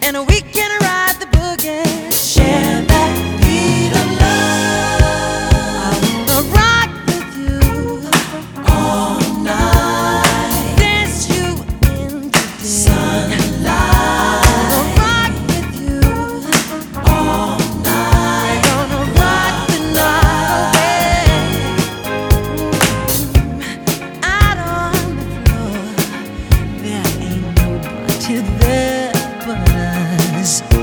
and we can ride the boogie. Share that beat of love. I wanna rock with you all night. Dance you in the sunlight. I wanna rock with you all night. Gonna rock the night away. Out on the floor, there ain't nobody there but us.